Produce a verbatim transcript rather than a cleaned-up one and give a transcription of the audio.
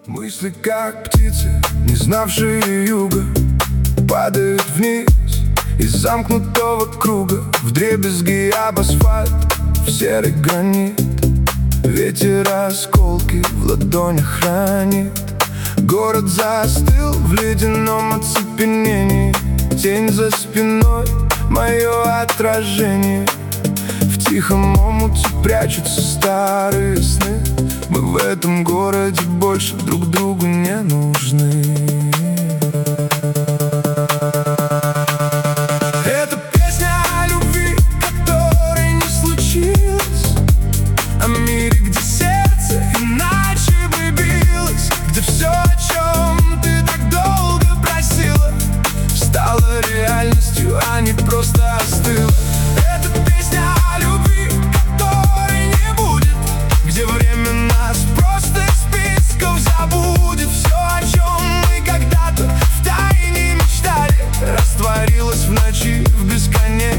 Мысли, как птицы, не знавшие юга, падают вниз из замкнутого круга, вдребезги об асфальт, в серый гранит. Ветер осколки в ладонях хранит. Город застыл в ледяном оцепенении. Тень за спиной, мое отражение. В тихом омуте прячутся старые сны. Мы в этом городе больше друг другу не нужны. Это песня о любви, которой не случилось, о мире, где сердце иначе бы билось, где все, о чем ты так долго просила, стало реальностью, а не просто остыло. Это песня о любви, которой не будет, где время нас просто из списков забудет. Все, о чем мы когда-то втайне мечтали, растворилось в ночи в бесконечности.